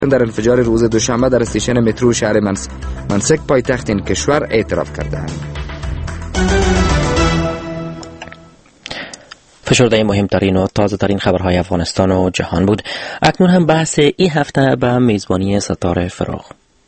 در انفجار روز دوشنبه در استیشن مترو شهر منسک پایتخت این کشور اعتراف کردند. فشرده مهمترین و تازه ترین خبرهای افغانستان و جهان بود. اکنون هم بحث این هفته به میزبانی ستاره فروغ.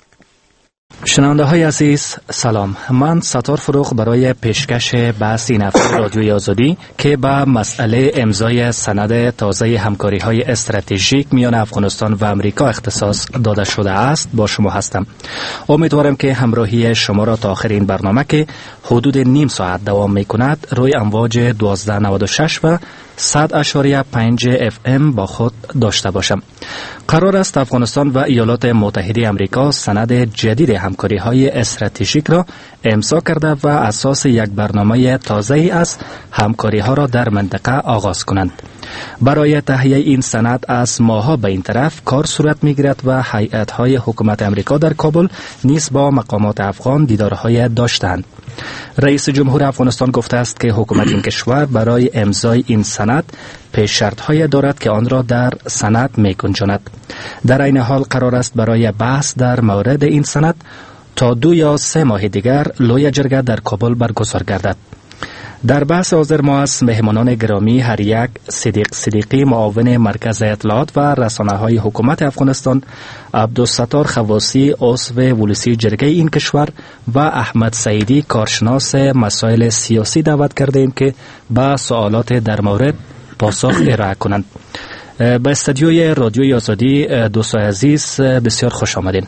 شنونده های عزیز سلام، من ستاره فروغ برای پیشکش بحث این هفته رادیوی آزادی که به مسئله امضای سند تازه همکاری های استراتژیک میان افغانستان و امریکا اختصاص داده شده است با شما هستم. امیدوارم که همراهی شما را تا آخر این برنامه که حدود نیم ساعت دوام می کند روی امواج 1296 و 100.5 FM با خود داشته باشم. قرار است افغانستان و ایالات متحده امریکا سند جدید همکاری های استراتژیک را امضا کرده و اساس یک برنامه تازه از همکاری ها را در منطقه آغاز کنند. برای تهیه این سند از ماها به این طرف کار صورت میگیرد و هیئت های حکومت امریکا در کابل نیز با مقامات افغان دیدارهای داشتند. رئیس جمهور افغانستان گفته است که حکومت این کشور برای امضای این سند پیش شرط‌های دارد که آن را در سند می‌گنجاند. در این حال قرار است برای بحث در مورد این سند تا 2 یا 3 ماه دیگر لوی جرگه در کابل برگزار گردد. در بحث حاضر ما از مهمانان گرامی هر یک صدیقی معاون مرکز اطلاعات و رسانه‌های حکومت افغانستان، عبدالستار خواسی عضو ولسی جرگه این کشور و احمد سعیدی کارشناس مسائل سیاسی دعوت کردیم که با سوالات در مورد پاسخ ارائه کنند. به استودیوی رادیوی آزادی دوستان عزیز بسیار خوش آمدین.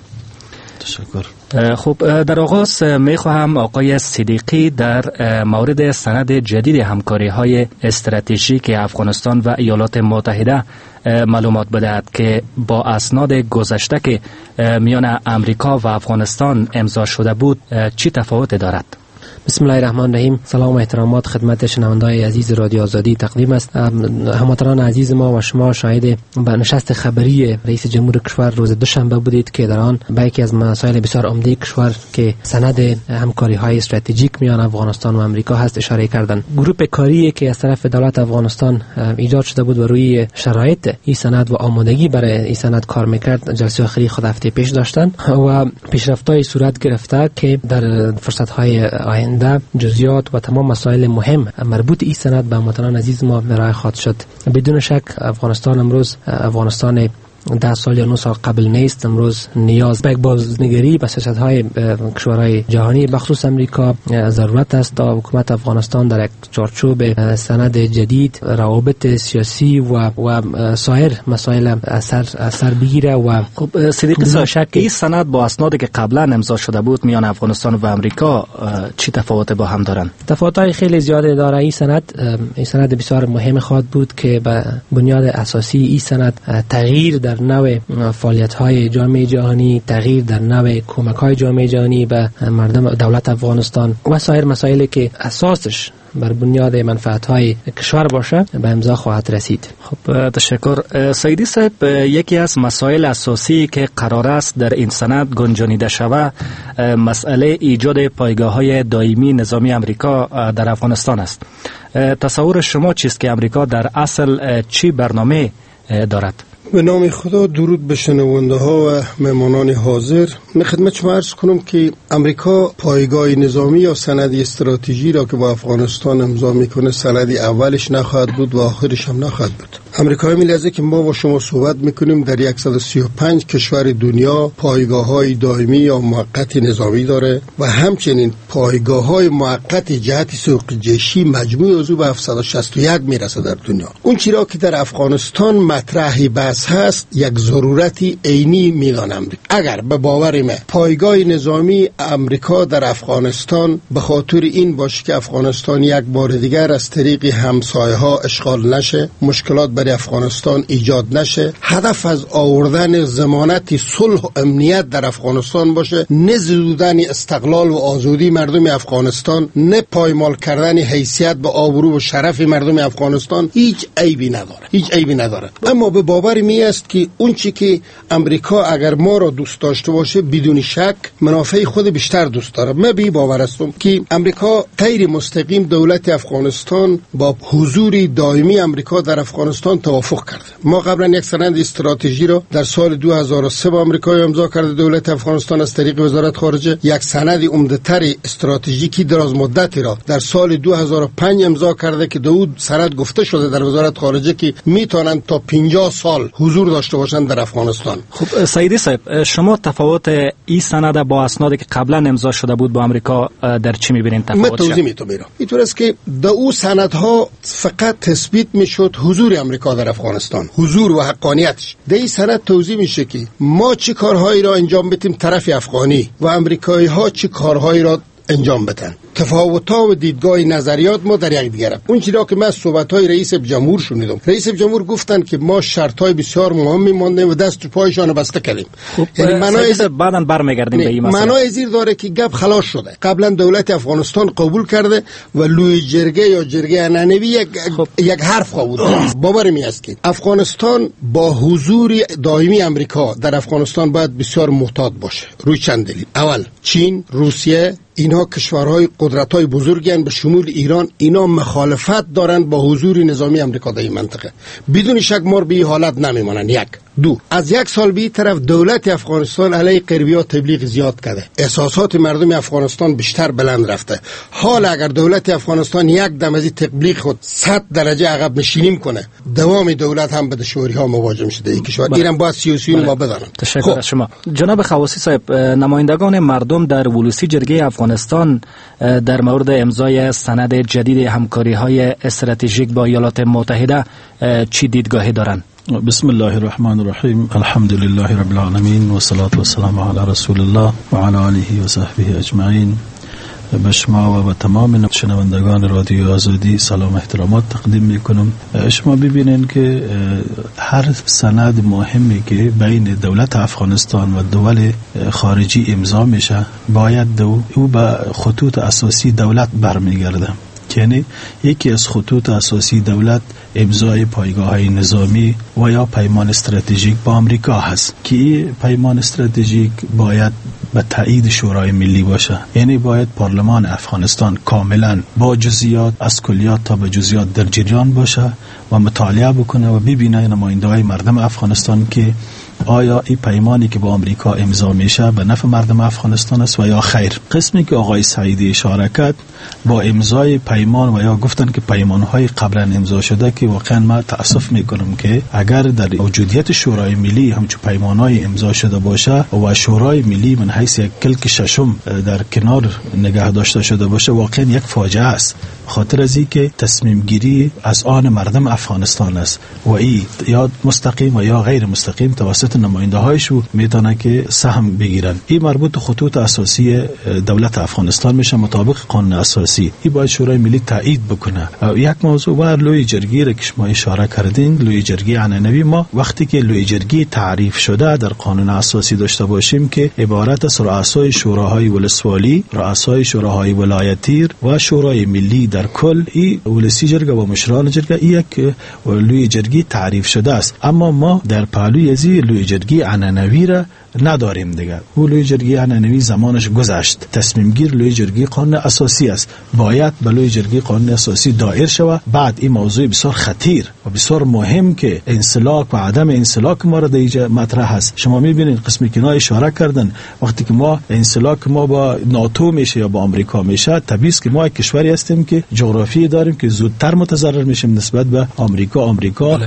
تشکر. خب در آغاز می خواهم آقای صدیقی در مورد سند جدید همکاری های استراتژیک افغانستان و ایالات متحده معلومات بدهد که با اسناد گذشته که میان امریکا و افغانستان امضا شده بود چی تفاوت دارد؟ بسم الله الرحمن الرحیم. سلام و احترامات خدمت شنوندگان عزیز رادیو آزادی تقدیم است. هموطنان عزیز ما و شما شاهد به نشست خبری رئیس جمهور کشور روز دوشنبه بودید که در آن به یکی از مسائل بسیار عمده کشور که سند همکاری های استراتژیک میان افغانستان و امریکا هست اشاره کردند. گروه کاری که از طرف دولت افغانستان ایجاد شده بود و روی شرایط این سند و آمادگی برای این سند کار میکرد جلسه آخری خود هفته پیش داشتند و پیشرفت‌های صورت گرفته که در فرصت‌های آینده جزئیات و تمام مسائل مهم مربوط این سند به هموطنان عزیز ما ارائه خواهد شد. بدون شک افغانستان امروز افغانستان 10 سال یا 9 سال قبل نیست. امروز نیاز به بازنگری به سیاست‌های کشورهای جهانی بخصوص امریکا ضرورت است تا حکومت افغانستان در یک چارچوب سند جدید روابط سیاسی و سایر مسائل اثر بگیره. و خب صدیق شک این سند با اسنادی که قبلا امضا شده بود میان افغانستان و امریکا چی تفاوت با هم دارن؟ تفاوت‌های خیلی زیاده داره. این سند بسیار مهم خواهد بود که به بنیاد اساسی این سند تغییر در نوع فعالیت‌های جامعه جهانی، تغییر در نوع کمک‌های جامعه جهانی به مردم دولت افغانستان و سایر مسائلی که اساسش بر بنیاد منفعت‌های کشور باشه به امضا خواهد رسید. خب تشکر. سعیدی صاحب، یکی از مسائل اساسی که قرار است در این سند گنجانیده شود مسئله ایجاد پایگاه‌های دائمی نظامی امریکا در افغانستان است. تصور شما چیست که امریکا در اصل چی برنامه دارد؟ به نام خدا، درود به شنونده ها و مهمانان حاضر. من خدمت شما عرض کنم که امریکا پایگاه نظامی یا سند استراتژی را که با افغانستان امضا میکنه سند اولش نخواهد بود و آخرش هم نخواهد بود. امریکای ملیزه که ما با شما صحبت میکنیم در 135 کشور دنیا پایگاه های دائمی یا موقت نظامی داره و همچنین پایگاه های موقت جهت سوق جیشی مجموع عضو به 761 میرسه در دنیا. اون چیزی که در افغانستان مطرح بحث هست یک ضرورتی عینی میدانم. اگر به باور من پایگاه نظامی امریکا در افغانستان به خاطر این باشه که افغانستان یک بار دیگر از طریق همسایه ها اشغال نشه، مشکلات برای افغانستان ایجاد نشه، هدف از آوردن ضمانت صلح و امنیت در افغانستان باشه، نه زدودن استقلال و آزادی مردم افغانستان، نه پایمال کردن حیثیت و آبرو و شرف مردم افغانستان، هیچ عیبی نداره. اما به باور می است که اون چی که امریکا اگر ما را دوست داشته باشه بدون شک منافع خود بیشتر دوست داره. من بی باور هستم که امریکا غیر مستقیم دولت افغانستان با حضور دائمی امریکا در افغانستان توافق کرده. ما قبلا یک سند استراتژی را در سال 2003 با امریکا امضا کرده دولت افغانستان از طریق وزارت خارجه. یک سند عمده‌تر استراتژیکی دراز مدتی را در سال 2005 امضا کرده که داود سند گفته شده در وزارت خارجه که میتونن تا 50 سال حضور داشته باشند در افغانستان. خب سیدی صاحب، شما تفاوت این سند با اسنادی که قبلا امضا شده بود با امریکا در چی می‌بینید تفاوتش؟ من توضیح میتونم. اینطور است که در او سندها فقط تثبیت میشد حضور امریکا در افغانستان، حضور و حقانیتش. در این سند توضیح میشه که ما چه کارهایی را انجام بدیم طرف افغانی و امریکایی ها چه کارهایی را انجام بدن. تفاوت‌ها و دیدگاه نظریات ما در یک دیگر. اون چیزی که من صحبت‌های رئیس جمهور شنیدم، رئیس جمهور گفتن که ما شرط‌های بسیار مهمی ماندیم و دست و پایشان بسته کردیم. یعنی معنای بعداً برمیگردیم به این مسئله. معنای زیر داره که گپ خلاص شده. قبلا دولت افغانستان قبول کرده و لوی جرگه یا جرگه انانوی یک حرف قبول کرده. باور می است که افغانستان با حضور دائمی امریکا در افغانستان باید بسیار محتاط باشه. روی چند دلیل. اول چین، روسیه، اینها کشورهای قدرت‌های بزرگی هستند به شمول ایران. اینا مخالفت دارند با حضور نظامی امریکا در این منطقه. بدون شک ما به این حالت نمیمانند. یک. دو، از یک سال به این طرف دولت افغانستان علیه غربی‌ها تبلیغ زیاد کرده. احساسات مردم افغانستان بیشتر بلند رفته. حال اگر دولت افغانستان یک دم از این تبلیغ خود 100 درجه عقب نشینی کنه، دوام دولت هم به دشواری‌ها مواجه میشه. این کشور ایران باید سیاسیون ما بدانند. تشکر از شما. جناب خواسی صاحب، نمایندگان مردم در ولوسی جرگه افغانستان در مورد امضای سند جدید همکاری‌های استراتژیک با ایالات متحده چی دیدگاهی دارند؟ بسم الله الرحمن الرحیم. الحمد لله رب العالمین و الصلاة والسلام علی رسول الله و علی آله و صحبه اجمعین. به شما و تمام شنوندگان رادیو آزادی سلام و احترامات تقدیم میکنم. شما ببینید که هر سند مهمی که بین دولت افغانستان و دول خارجی امضا میشه باید او به خطوط اساسی دولت برمیگرده. یعنی یکی از خطوط اساسی دولت امضای پایگاه‌های نظامی و یا پیمان استراتژیک با آمریکا هست که پیمان استراتژیک باید به تایید شورای ملی باشه. یعنی باید پارلمان افغانستان کاملا با جزئیات از کلیات تا به جزئیات در جریان باشه و مطالعه بکنه و ببینه نماینده‌های مردم افغانستان که آیا این پیمانی که با آمریکا امضا میشه به نفع مردم افغانستان است و یا خیر. قسمی که آقای سعیدی اشاره کرد با امضای پیمان و یا گفتن که پیمانهای قبلا امضا شده که واقعا من تأسف میکنم که اگر در موجودیت شورای ملی همچون پیمانهای امضا شده باشه و شورای ملی من حیث یک کلک ششم در کنار نگه داشته شده باشه واقعا یک فاجعه است. خاطر از این که تصمیم گیری از آن مردم افغانستان است و این یا مستقیم و یا غیر مستقیم توسط نماینده هایشو میتونه که سهم بگیرن. این مربوط خطوط اساسی دولت افغانستان میشه مطابق قانون اساسی. این باید شورای ملی تایید بکنه. یک موضوع بر لوی جرگی را که شما اشاره کردین، لوی جرگی عنعنوی، ما وقتی که لوی جرگی تعریف شده در قانون اساسی داشته باشیم که عبارت از رؤسای شوراهای ولسوالی، رؤسای شوراهای ولایتی و شورای ملی در کل، این ولسی جرگه و مشران جرگه یک لوی جرگی تعریف شده است. اما ما در پهلوی از لوی جرگی عنعنوی را نداریم دیگه. او لوی جرگی عنعنوی زمانش گذشت. تصمیم گیر لوی جرگی قانون اساسی است. باید به لوی جرگی قانون اساسی دایر شود. بعد این موضوع بسیار خطیر و بسیار مهم که انسلاک و عدم انسلاک ما را در اینجا مطرح است. شما میبینید قسمی که اینا اشاره کردن وقتی که ما انسلاک ما با ناتو میشه یا با آمریکا میشه، طبیعی است که ما یک کشوری هستیم که جغرافی داریم که زودتر متضرر میشیم نسبت به آمریکا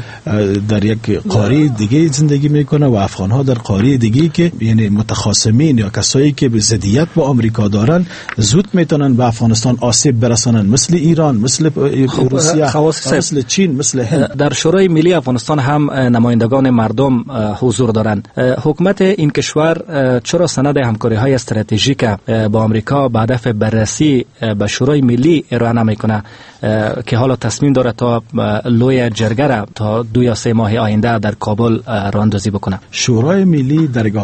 در یک قاره دیگه زندگی میکنه و افغان‌ها در قاره دیگه که یعنی متخاصمین یا کسایی که به ضدیت با آمریکا دارن زود میتونن به افغانستان آسیب برسانن، مثل ایران، مثل روسیه، مثل چین، مثل هند. در شورای ملی افغانستان هم نمایندگان مردم حضور دارند. حکومت این کشور چرا سند همکاری‌های استراتژیک با آمریکا به هدف بررسی به شورای ملی ارائه نمیکنه که حالا تصمیم داره تا لوی جرگه را تا 2 یا 3 ماه آینده در کابل راهاندازی بکنه؟ شورای ملی درگاه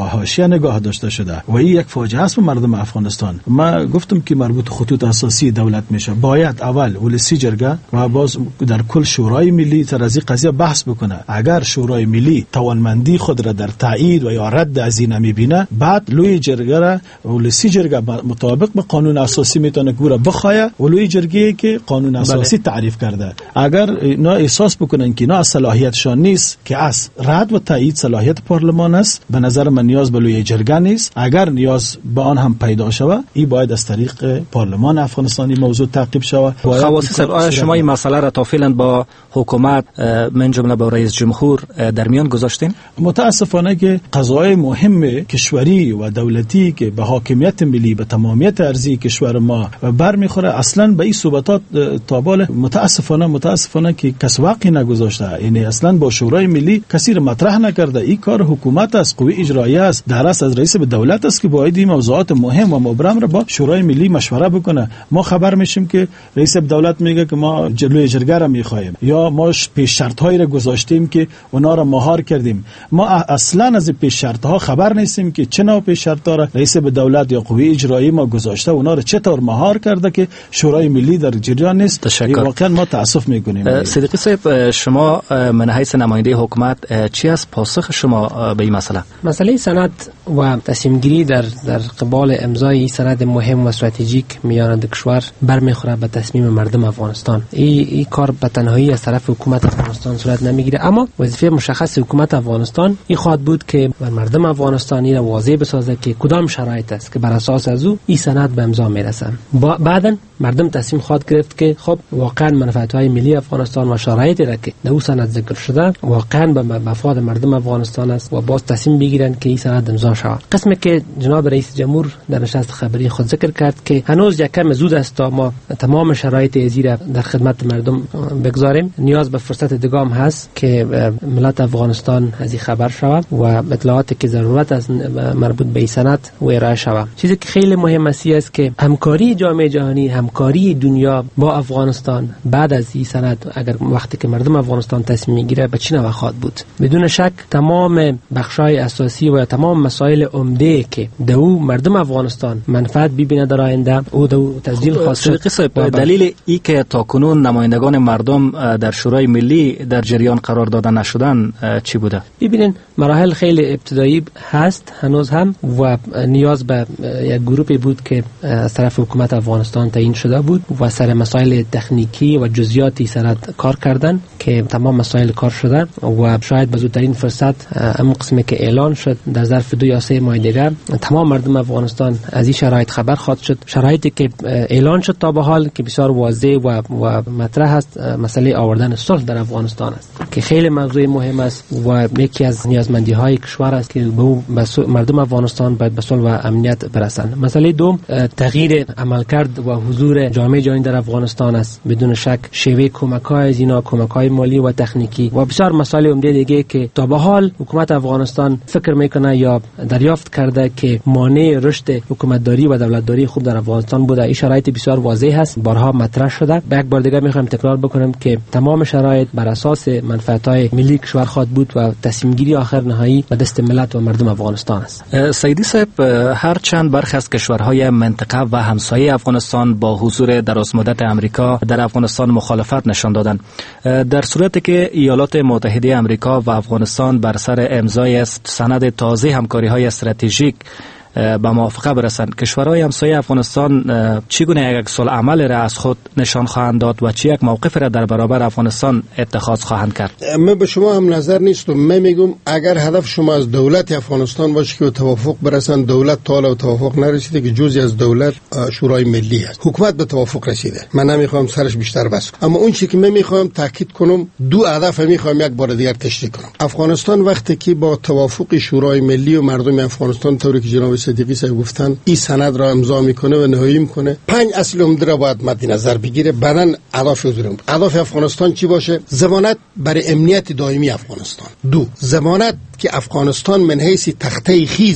حاشیه نگاه داشته شده و این یک فاجعه است به مردم افغانستان. ما گفتم که مربوط خطوط اساسی دولت میشه، باید اول ولسی جرگه و باز در کل شورای ملی سر از این قضیه بحث بکنه. اگر شورای ملی توانمندی خود را در تایید و یا رد از این میبینه، بعد لوی جرگه را ولسی جرگه مطابق به قانون اساسی میتونه گوره بخواه و لوی جرگه که قانون اساسی تعریف کرده. اگر اینا احساس بکنن که اینا صلاحیتشان نیست که از رد و تایید صلاحیت پارلمان است، به نظر من نیاز به لوی جرگه نیست. اگر نیاز به آن هم پیدا شود، این باید از طریق پارلمان افغانستانی موضوع تعقیب شود. خواصی صاحب، آیا شما این مسئله را تا فعلا با حکومت من جمله با رئیس جمهور در میان گذاشتین؟ متاسفانه که قضایای مهم کشوری و دولتی که به حاکمیت ملی، به تمامیت ارضی کشور ما برمیخوره، اصلا به این صحبتات تابال متاسفانه که کس واقعی نگذاشته. یعنی اصلا با شورای ملی کسی را مطرح نکرده. این کار حکومت است، قوی اجرایی است، درست از رئیس دولت است که باید این موضوعات مهم و مبرم را با شورای ملی مشوره بکنه. ما خبر میشیم که رئیس دولت میگه که ما جلوی جرگه را میخوایم یا ما پیش شرط هایی را گذاشتیم که اونا را مهار کردیم. ما اصلا از پیش شرط ها خبر نیستیم که چه نوع پیش شرط ها را رئیس دولت یا قوی اجرایی ما گذاشته، اونا را چطور مهار کرده که شورای ملی در جریان نیست. واقعا ما تاسف میکنیم. صدیقی صاحب، شما من حیث نماینده حکومت چی از پاسخ شما به این مسئله سند و تصمیم گیری در قبال امضای این سند مهم و استراتژیک میان دو کشور برمیخوره به تصمیم مردم افغانستان. این کار به تنهایی از طرف حکومت افغانستان صورت نمیگیره، اما وظیفه مشخص حکومت افغانستان این خواهد بود که مردم افغانستانی را واضح بسازه که کدام شرایط است که بر اساس از او این سند به امضا میرسه. بعداً مردم تصمیم خواهد گرفت که خب واقعا منافعهای ملی افغانستان و شرایطی را که در او سند ذکر شده واقعا به مفاد مردم افغانستان است و باز تصمیم بگیرن که این سند امضا شود. قسمی که جناب رئیس جمهور در نشست خبری خود ذکر کرد که هنوز یکم زود است تا ما تمام شرایط ازی را در خدمت مردم بگذاریم. نیاز به فرصت دیگه هم هست که ملت افغانستان از این خبر شود و اطلاعاتی که ضرورت است مربوط به این سند و ارائه شود. چیزی که خیلی مهم است که همکاری جامعه جهانی، همکاری دنیا با افغانستان بعد از این سند، اگر وقتی که مردم افغانستان تصمیم میگیره به چه نوع خواهد بود. بدون شک تمام بخشای اساسی و تمام مسائل عمده که دو مردم افغانستان منفعت ببینه در آینده او دو تسجیل خاصه. دلیل ای که تاکنون نمایندگان مردم در شورای ملی در جریان قرار داده نشدن چی بوده؟ ببینین مراحل خیلی ابتدایی هست هنوز هم و نیاز به یک گروهی بود که از طرف حکومت افغانستان تعیین شده بود و سر مسائل تکنیکی و جزئیاتی سرت کار کردن که تمام مسائل کار شده و شاید به زودترین فرصت اون قسمی که اعلان شد در ظرف 2 یا 3 ماه دیگر تمام مردم افغانستان از این شرایط خبر خواهد شد. شرایطی که اعلان شد تا به حال که بسیار واضح و مطرح است، مسئله آوردن صلح در افغانستان است که خیلی موضوع مهم است و یکی از نیازمندی های کشور است که به مردم افغانستان باید به صلح و امنیت برسند. مسئله دوم تغییر عملکرد و حضور جامعه جهانی در افغانستان است. بدون شک شیوه کمک‌های از اینا، کمک‌های مالی و تکنیکی و بسیار مسائل عمده دیگه که تا به حال حکومت افغانستان فکر میکنه یا دریافت کرده که مانع رشد حکومتداری و دولتداری خوب در افغانستان بوده. این شرایط بسیار واضح است، بارها مطرح شده. یک بار دیگه میخوام تکرار بکنم که تمام شرایط بر اساس منفعت‌های ملی کشور خواهد بود و تصمیم گیری آخر نهایی به دست ملت و مردم افغانستان است. سیدی صاحب، هر چند برخی از کشورهای منطقه و همسایه افغانستان با حضور درازمدت امریکا در افغانستان مخالفت نشان دادند. در صورتی که ایالات متحده امریکا و افغانستان بر سر امضای سند تازه همکاری‌های استراتژیک به موافقه برسند، کشورهای همسایه افغانستان چگونه یک عکس العمل را از خود نشان خواهند داد و چه یک موقف را در برابر افغانستان اتخاذ خواهند کرد؟ من به شما هم نظر نیستم. من میگم اگر هدف شما از دولت افغانستان باشه که توافق برسند، دولت تا حالا توافق نرسیده که جزئی از دولت شورای ملی است. حکومت به توافق رسیده. من نمیخوام سرش بیشتر بس کنم، اما اون چیزی که من میخوام تاکید کنم، 2 هدف میخوام یک بار دیگر تشریح کنم. افغانستان وقتی که با توافق شورای ملی و مردم افغانستان طوری که جناب صدیقی صاحب گفتن این سند را امضا میکنه و نهایی میکنه، 5 اصل عمده را باید مد نظر بگیره. بعداً اهداف حضور اهداف افغانستان چی باشه؟ ضمانت برای امنیت دائمی افغانستان. 2 ضمانت که افغانستان من حیث تخته خیزی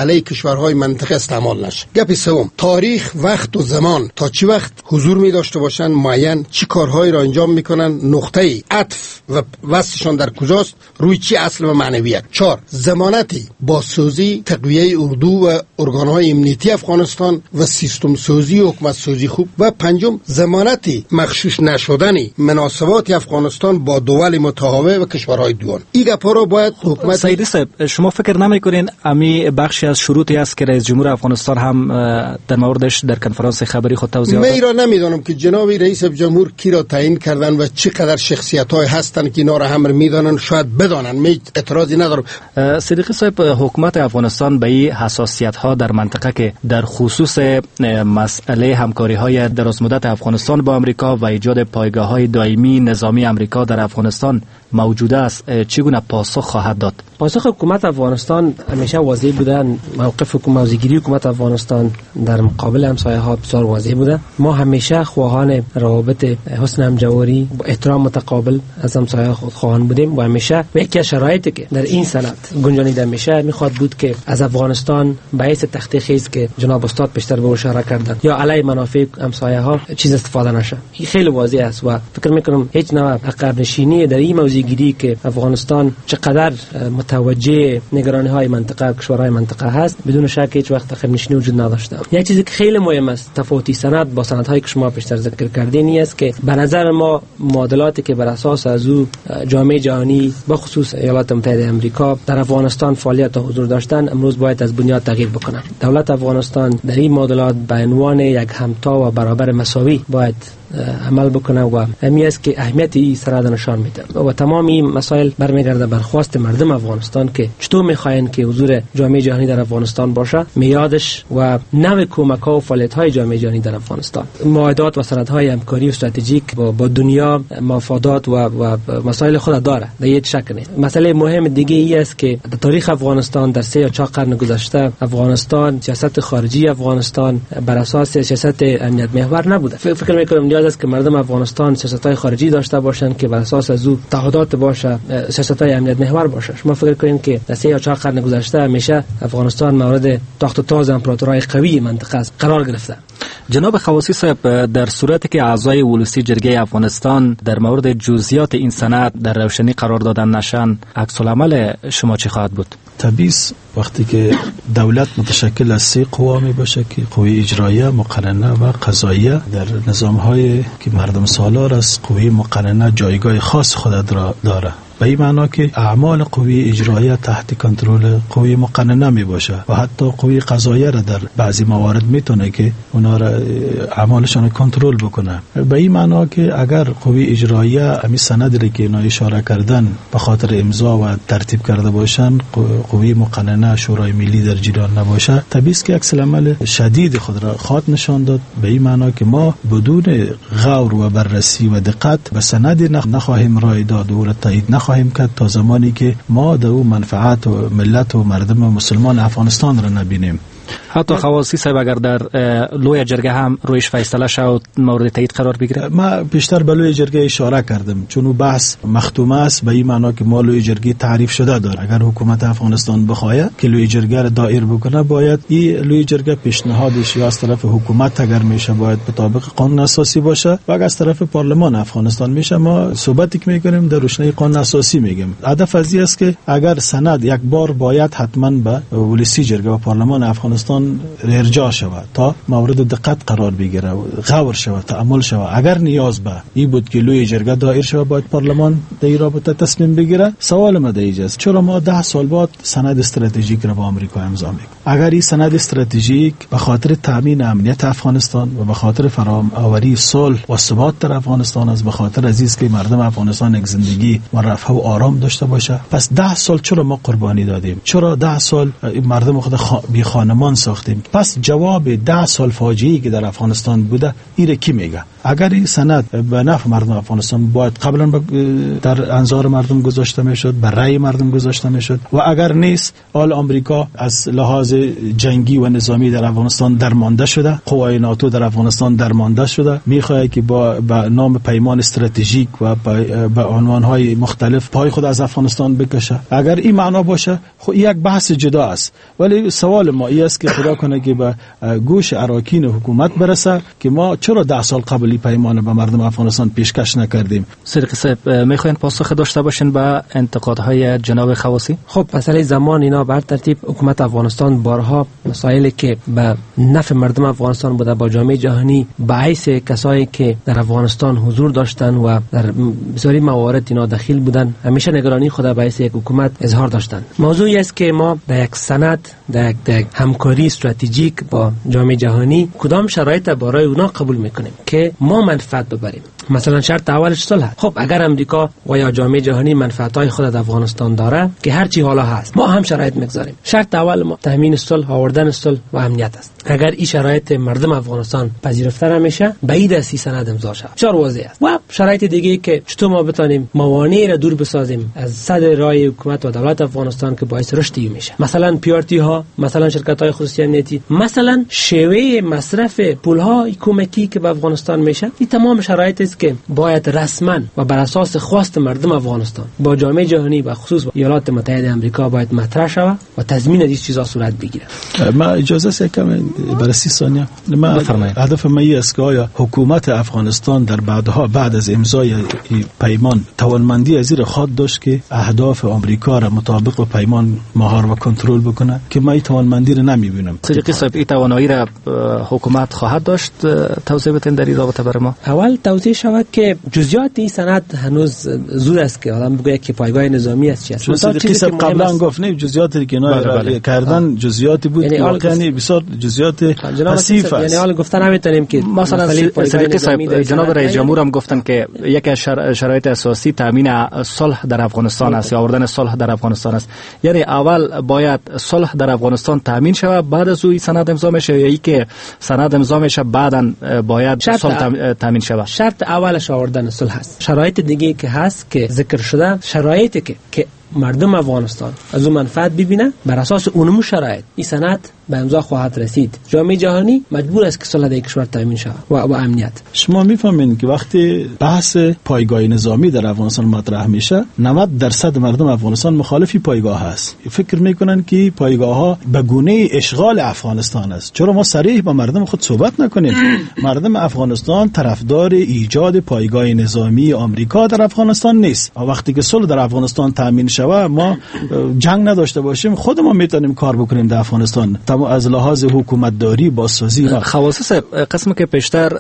علیه کشورهای منطقه استعمال نشه. گپ سوم، تاریخ، وقت و زمان تا چی وقت حضور می داشته باشن، معین چی کارهایی را انجام میکنن، نقطه عطف و وصلشان در کجاست، روی چی اصل و معنویت. 4 ضمانتی بازسازی تقویه اردو و ارگانهای امنیتی افغانستان و سیستم سازی و حکومت سازی خوب. و 5 ضمانتی مغشوش نشدنی مناسبات افغانستان با دول متحاور و کشورهای دیگر. این گپا را باید حکومت. سیدی صاحب، شما فکر نمی‌کنین امی بخشی از شروطی است که رئیس جمهور افغانستان هم در موردش در کنفرانس خبری خود توضیح داد؟ من را نمیدانم که جناب رئیس جمهور کی را تعیین کردن و چقدر شخصیت‌های هستن که اینا را هم میدانن، شاید بدانن. من اعتراضی ندارم. صدیقی صاحب، حکومت افغانستان به این حساسیت‌ها در منطقه که در خصوص مسئله همکاری‌های درازمدت افغانستان با آمریکا و ایجاد پایگاه‌های دائمی نظامی آمریکا در افغانستان موجود است، چگونه پاسخ خواهد داد؟ پاسخ حکومت افغانستان همیشه واضح بوده. موقف موضع‌گیری حکومت افغانستان در مقابل همسایه‌ها بسیار واضح بوده. ما همیشه خواهان روابط حسن همجواری با احترام متقابل از همسایه‌ها خواهان بودیم و همیشه یکی از شرایطی که در این سند گنجانیده میشه میخواد بود که از افغانستان به حیث تخته خیز که جناب استاد پیشتر به اشاره کردن یا علی منافع همسایه‌ها چیز استفاده نشه. این خیلی واضح است و فکر میکنم هیچ نوع عقب نشینی در این موضوعگیری که افغانستان چقدر متوجه نگرانی‌های منطقه کشورهای منطقه هست بدون شک هیچ وقت عقب نشینی وجود نداشته. یک چیزی که خیلی مهم است، تفاوتی سند با سندهایی که شما پیشتر ذکر کردین است که به نظر ما معادلاتی که بر اساس از او جامعه جهانی به خصوص ایالات متحده آمریکا در افغانستان فعالیت و حضور داشتن امروز باید از بنیاد تغییر بکنه. دولت افغانستان در این معادلات به عنوان یک همتا و برابر مساوی باید عمل بکنه و همین است که اهمیت این سند نشان میده و تمام این مسائل برمیگرده بر خواست مردم افغانستان که چطور میخواین که حضور جامعه جهانی در افغانستان باشه، میادش و نوع کمک‌ها و فعالیت‌های جامعه جهانی در افغانستان، معاهدات و سندهای همکاری استراتژیک با دنیا مفادات و مسائل خود داره، در هیچ شک نیست. مسئله مهم دیگه ای است که در تاریخ افغانستان در 3 یا 4 قرن گذشته افغانستان سیاست خارجی افغانستان بر اساس سیاست امنیت محور نبوده. فکر می‌کنم نیاز است که مردم افغانستان سیاست‌های خارجی داشته باشند که بر اساس از او تعهدات باشه، سیاست‌های امنیت محور باشه. شما فکر کنین که در 3 یا 4 قرن گذشته همیشه افغانستان مورد تاخت و تاز امپراتورای قوی منطقه قرار گرفته. جناب خواسی صاحب، در صورتی که اعضای ولسی جرگه افغانستان در مورد جزئیات این سند در روشنی قرار دادن نشن، عکس العمل شما چی خواهد بود؟ طبیعی وقتی که دولت متشکل از 3 قوا می باشه که قوه اجراییه، مقننه و قضاییه، در نظام‌های که مردم سالار است قوه مقننه جایگاه خاص خود را داره. به این معنا که اعمال قوه اجراییه تحت کنترل قوه مقننه می باشه و حتی قوه قضاییه را در بعضی موارد میتونه که اونا را اعمالشان کنترل بکنه. به این معنا که اگر قوه اجراییه همین سندی که اینا اشاره کردن به خاطر امضا و ترتیب کرده باشن، قوه مقننه شورای ملی در جریان نباشه، طبیعی است که عکس العمل شدید خود را خواهد نشان داد. به این معنا که ما بدون غور و بررسی و دقت به سند نخواهیم رای داد و تایید نخواهیم کرد تا زمانی که ما در اون منفعت و ملت و مردم مسلمان افغانستان را نبینیم. حتی خواسی صاحب اگر در لوی جرگه هم رویش فیصله شد مورد تایید قرار بگیره؟ ما بیشتر به لوی جرگه اشاره کردم چون اون بحث مختومه است. به این معنا که ما لوی جرگه تعریف شده داره. اگر حکومت افغانستان بخواد که لوی جرگه را دایر بکنه، باید این لوی جرگه پیشنهادش یا از طرف حکومت اگر میشه باید به طابق قانون اساسی باشه و اگر از طرف پارلمان افغانستان میشه ما صحبتی که میکنیم در روشنی قانون اساسی میگیم. هدف از این است که اگر سند یک بار باید حتما به ولسی جرگه و پارلمان افغانستان ارجاع شود تا مورد دقت قرار بگیره، غور شود، تأمل شود. اگر نیاز به این بود که لوی جرگه دایر شود باید پارلمان در این رابطه تصمیم بگیره. سوال ما دیگه است چرا ما 10 سال بعد سند استراتژیک را با آمریکا امضا میکنیم؟ اگر این سند استراتژیک به خاطر تامین امنیت افغانستان و به خاطر فراآوری صلح و ثبات در افغانستان است، به خاطر عزیز که مردم افغانستان یک زندگی مرفه و آرام داشته باشه، پس 10 سال چرا ما قربانی دادیم؟ چرا 10 سال مردم خود بی خانمان ساختیم؟ پس جواب 10 سال فاجعه‌ای که در افغانستان بوده ایره کی میگه؟ اگر این سند به نفع مردم افغانستان باید قبلا در انظار مردم گذاشته میشد، بر رأی مردم گذاشته میشد و اگر نیست آل آمریکا از لحاظ جنگی و نظامی در افغانستان درمانده شده، قوای ناتو در افغانستان درمانده شده، میخواد که با نام پیمان استراتژیک و با عنوانهای مختلف پای خود از افغانستان بکشه. اگر این معنا باشه خب یک بحث جدا است، ولی سوال ما این است که خدا کنه که به گوش اراکین حکومت برسه که ما چرا 10 سال قبلی پیمان به مردم افغانستان پیشکش نکردیم. صدیقی صاحب میخواین پاسخ داشته باشین به انتقادهای جناب خواصی؟ خب مسئله زمان اینا بر ترتیب حکومت افغانستان بارها مسائلی که به نفع مردم افغانستان بوده با جامعه جهانی باعث کسایی که در افغانستان حضور داشتن و در بسیاری موارد اینا دخیل بودن همیشه نگرانی خود باعث یک حکومت اظهار داشتن. موضوعی است که ما در یک سند در یک همکاری استراتژیک با جامعه جهانی کدام شرایط برای اونا قبول میکنیم که ما منفعت ببریم. مثلا شرط اولش صلح. خب اگر امریکا و یا جامعه جهانی منفعت‌های خود در افغانستان داره که هر چی حالا هست ما هم شرایط میگذاریم. شرط اول ما تامین صلح، آوردن صلح و امنیت است. اگر این شرایط مردم افغانستان پذیرفته نمیشه بعید است سند امضا شود. بسیار واضح است. و شرایط دیگه که چطور ما بتونیم موانع را دور بسازیم از صد راه حکومت و دولت افغانستان که باعث رشد میشه. مثلا پیارتی ها، مثلا شرکت‌های خصوصی امنیتی، مثلا شیوه مصرف پول‌های کمکی که به افغانستان میشه. این تمام شرایط است که باید رسما و بر اساس خواست مردم افغانستان با جامعه جهانی و خصوص ایالات متحده آمریکا باید مطرح شود و تضمین این چیزا صورت بگیره. ما اجازه است کم برای 30 ثانیه ما بفرمایید. هدف ما است که آیا حکومت افغانستان در بعد از امضای پیمان توانمندی از این خواهد داشت که اهداف آمریکا را مطابق با پیمان مهار و کنترل بکنه که ما این توانمندی را نمیبینیم. صدیقی صاحب این توانایی را حکومت خواهد داشت؟ توضیح بدین در این رابطه برای ما. اول توضیح شود که جزئیات این سند هنوز زود است که آدم بگه که پایگاه نظامی است چی است. صدیقی صاحب قبلا گفت نه جزئیاتی که اینا کردن جزئیاتی بود که واقعا بسیار جزئیات حسیف است. یعنی حال گفتن نمیتونیم که مثلا صدیقی صاحب جناب رئیس جمهور هم گفتن که یکی از شرایط اساسی تامین صلح در افغانستان است یا آوردن صلح در افغانستان است. یعنی اول باید صلح در افغانستان تامین شود بعد از اون سند امضا میشه یا اینکه سند امضا میشه بعداً باید صلح تامین شود؟ شرط اولش آوردن صلح است. شرایط دیگه که هست که ذکر شده شرایطی که مردم افغانستان از اون منفعت ببینه بر اساس اونمو شرایط این سند به امضا خواهد رسید. جامعه جهانی مجبور است که صلح در کشور تامین شود و امنیت. شما میفهمین که وقتی بحث پایگاه نظامی در افغانستان مطرح میشه 90% مردم افغانستان مخالفی پایگاه هست. فکر میکنن که پایگاه ها به گونه اشغال افغانستان است. چرا ما صریح با مردم خود صحبت نکنیم؟ مردم افغانستان طرفدار ایجاد پایگاه نظامی آمریکا در افغانستان نیست. وقتی که صلح در افغانستان تامین ما جنگ نداشته باشیم خودمون میتونیم کار بکنیم در افغانستان از لحاظ حکومت داری بازسازی. خواصی صاحب قسم که پیشتر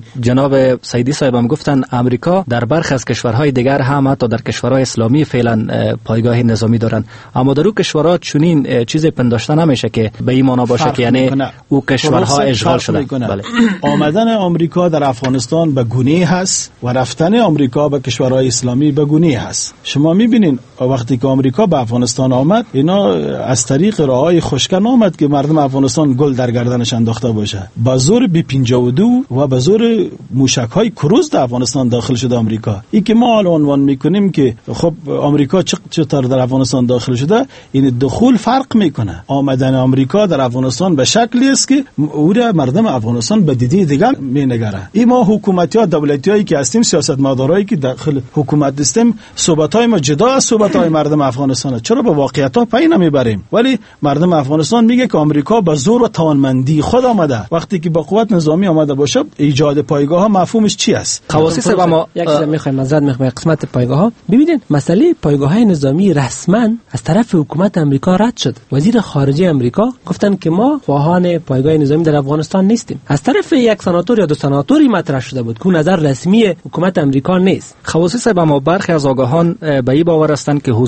جناب سیدی صاحب هم گفتن امریکا در برخی از کشورهای دیگر هم حتی در کشورهای اسلامی فعلا پایگاه نظامی دارن، اما در اون کشورها چنین چیزی پنداشته نمیشه که به این معنا باشه که یعنی او کشورها اشغال شده. بله. آمدن آمریکا در افغانستان به گونه هست و رفتن آمریکا به کشورهای اسلامی به گونه هست. شما میبینین وقتی که آمریکا به افغانستان آمد اینا از طریق راههای خشکن آمد که مردم افغانستان گل در گردنش انداخته باشه. با زور B-52 و با زور موشک‌های کروز در افغانستان داخل شده آمریکا. این که ما عنوان میکنیم که خب آمریکا چطور در افغانستان داخل شده، این دخول فرق میکنه. آمدن آمریکا در افغانستان به شکلی است که او را مردم افغانستان به دیده دیگر مینگره. این ما حکومتی‌ها دولتیایی که هستیم سیاستمدارایی که داخل حکومت هستیم صحبت‌های ما جدا از صحبت‌های مردم افغانستان. چرا به واقعیت‌ها پی نمیبریم؟ ولی مردم افغانستان میگه که آمریکا با زور و توانمندی خود آمده. وقتی که با قوت نظامی آمده باشه ایجاد پایگاه ها مفهومش چی است؟ خواصی صاحب ما یک چیز میخوایم معذرت میخوایم قسمت پایگاه ها. ببینید مسئله پایگاه های نظامی رسما از طرف حکومت آمریکا رد شد. وزیر خارجه آمریکا گفتن که ما خواهان پایگاه نظامی در افغانستان نیستیم. از طرف یک سناتور یا دو سناتوری مطرح شده بود که نظر رسمی حکومت آمریکا نیست. خواصی صاحب ما برخی از آگاهان به این باور هستند که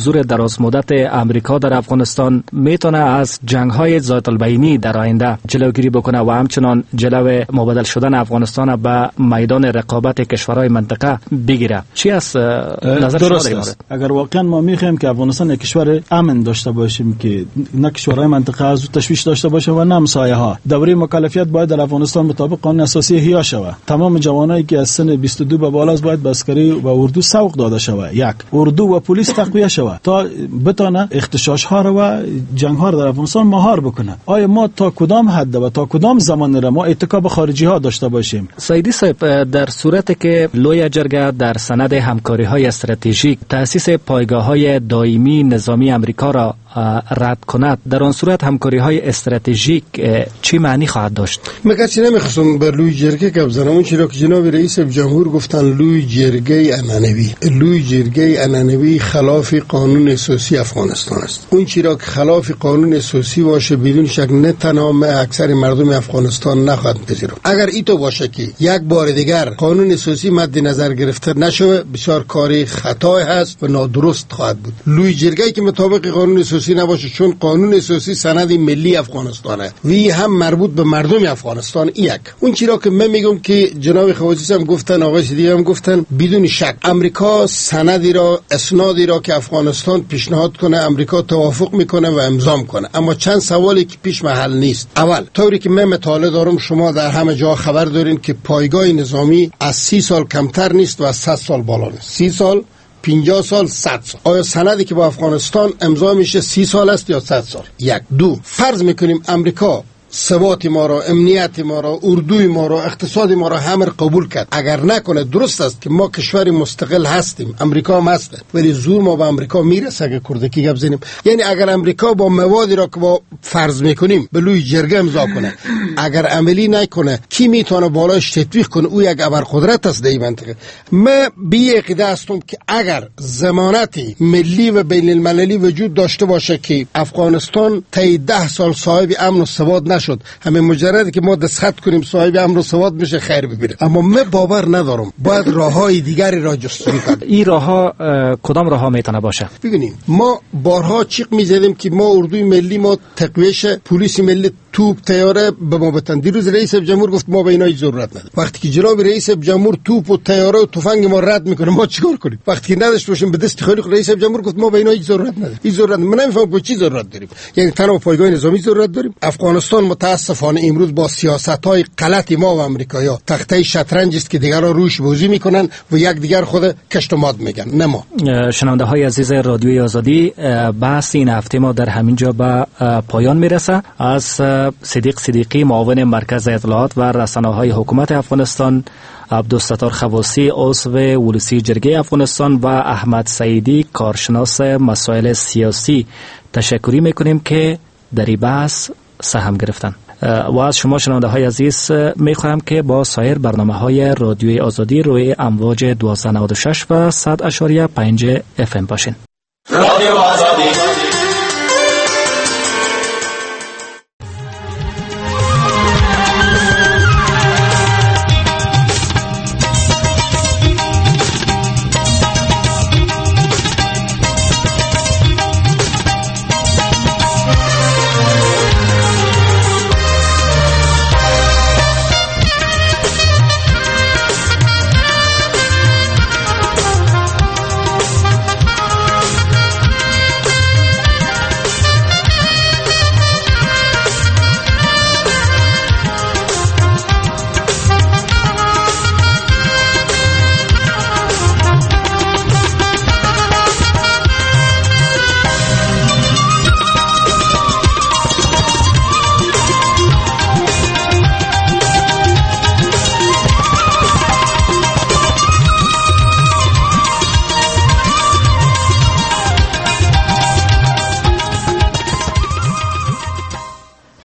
حضور دراز مدت امریکا در افغانستان میتونه از جنگ‌های ذات البینی در آینده جلوگیری بکنه و همچنان جلو مبادل شدن افغانستان به میدان رقابت کشورهای منطقه بگیره. چی از نظر شما در این مورد؟ اگر واقعا ما میخوایم که افغانستان یک کشور امن داشته باشیم که نه کشورهای منطقه از تشویش داشته باشه و نه همسایه ها، دوره مکلفیت باید در افغانستان مطابق قانون اساسی احیا شود. تمام جوانایی که از سن 22 به بالا است باید به عسکری و اردو سوق داده شود. یک، اردو و پلیس تقویه شود تا بتونه اختشاش ها رو و جنگ ها رو در افغانستان مهار بکنه. آیا ما تا کدام حد و تا کدام زمان ما اتکا به خارجی ها داشته باشیم؟ سیدی صاحب، در صورتی که لوی جرگه در سند همکاری های استراتژیک تأسیس پایگاه های دائمی نظامی امریکا را رد کند، در آن صورت همکاری های استراتژیک چی معنی خواهد داشت؟ مگر چی نمیخواستم بر لوی جرگه که بزنم، اون چیزا که جناب رئیس جمهور گفتن لوی جرگه انانوی، لوی جرگه انانوی خلاف قانون اساسی افغانستان است. اون چیزا که خلاف قانون اساسی باشه بدون شک نه تنها اکثر مردم افغانستان نخواهد پذیرفت. اگر ایتو باشه که یک بار دیگر قانون اساسی مد نظر گرفته نشود، بسیار کاری خطا هست و نادرست خواهد بود. لوی جرگه که مطابق قانون اساسی نباشه، چون قانون اساسی سند ملی افغانستانه، وی هم مربوط به مردم افغانستان. یک اون چیزا که من میگم که جناب خواجی هم گفتن، آقای دیگه هم گفتن، بدون شک امریکا سندی را اسنادی را که افغانستان پیشنهاد کنه امریکا توافق میکنه و امضا کنه، اما چند سوالی که پیش محل نیست. اول، طوری که من مطالعه دارم، شما در همه جا خبر دارین که پایگاه نظامی از 30 سال کمتر نیست و از 100 سال بالا نیست. 30 سال، 50 سال، 100 سال. آیا سندی که با افغانستان امضا میشه 30 سال است یا 100 سال؟ یک. دو، فرض میکنیم امریکا ثبات ما را، امنیت ما را، اردوی ما را، اقتصاد ما را همه قبول کرد. اگر نکنه، درست است که ما کشور مستقل هستیم، امریکا هم هست، ولی زور ما به امریکا میرسه که کردکی گپ زنیم. یعنی اگر امریکا با موادی را که با فرض میکنیم به لوی جرگه امضا کنه، اگر عملی نکنه، کی میتونه بالاش تطبیق کنه؟ او یک ابرقدرت است در این منطقه. من بی عقیده هستم که اگر ضمانتی ملی و بین المللی وجود داشته باشه که افغانستان تا 10 سال صاحب امن و ثبات شد، همه مجرد که ما دستخط کنیم صاحب امر و ثبات میشه، خیر ببینه. اما من باور ندارم، باید راههای دیگری را جستجو کنیم. این راهها کدام راهها میتونه باشه؟ ببینیم، ما بارها چیق میزدیم که ما اردوی ملی ما تقویش، پلیس ملی توپ تیاره به ما بتن. دیروز رئیس جمهور گفت ما به اینا ضرورت نداره. وقتی که جناب رئیس جمهور توپ و تیاره و تفنگ ما رد میکنه، ما چیکار کنیم؟ وقتی که نداشت باشیم به دست خالی، رئیس جمهور گفت ما به اینا ضرورت نداره. این ضرورت، من نمیفهمم به چی ضرورت داریم. یعنی تنها پایگاه نظامی ضرورت داریم. افغانستان متاسفانه امروز با سیاست‌های غلط ما و آمریکایی‌ها تخته شطرنج است که دیگران روش بازی میکنن و یک دیگر خود کشت و ماد میگن، نه ما. شنونده‌های عزیز رادیوی آزادی، بحث این هفته ما در همین جا به پایان میرسه. از صدیق صدیقی، معاون مرکز اطلاعات و رسانه‌های حکومت افغانستان، عبدالستار خواسی، عضو ولسی جرگه افغانستان و احمد سعیدی، کارشناس مسائل سیاسی، تشکری میکنیم که در این بحث سهم گرفتن. و از شما شنونده‌های عزیز میخواهم که با سایر برنامه‌های رادیوی آزادی روی امواج 1296 و 100.5 FM باشین. رادیو آزادی.